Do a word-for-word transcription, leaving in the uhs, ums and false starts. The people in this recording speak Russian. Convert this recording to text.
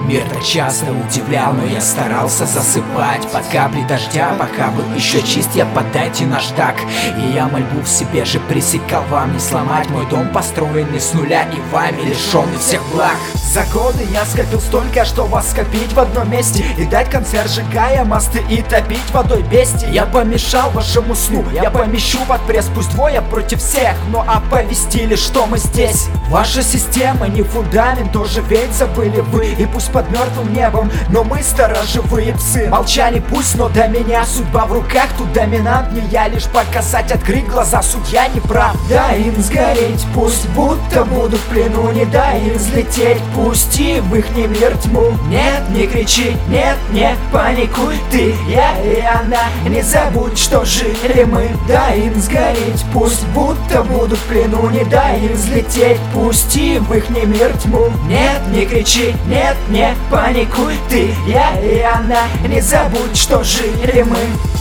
Мир так часто удивлял, но я старался засыпать под капли дождя, пока был еще чист, я подайте наш так. И я мольбу в себе же пресекал вам не сломать мой дом, построенный с нуля и вами лишенный всех благ. За годы я скопил столько, что вас скопить в одном месте и дать концерт, сжигая мосты и топить водой бести. Я помешал вашему сну, я помещу под пресс, пусть двое против всех, но оповестили, что мы здесь. Ваша система не фундамент, тоже ведь забыли вы. И пусть под мертвым небом, но мы сторожевые псы. Молчали пусть, но до меня судьба в руках, тут доминант не я, лишь показать, открыть глаза, судья не прав. Дай им сгореть, пусть будто буду в плену, не дай им взлететь, пусти в их мир тьму. Нет, не кричи, нет, не паникуй, ты, я и она, не забудь, что жили мы. Дай им сгореть, пусть будто буду в плену, не дай им взлететь, пусти в их мир тьму. Нет, не кричи, нет, не паникуй, ты, я и она, не забудь, что жили мы.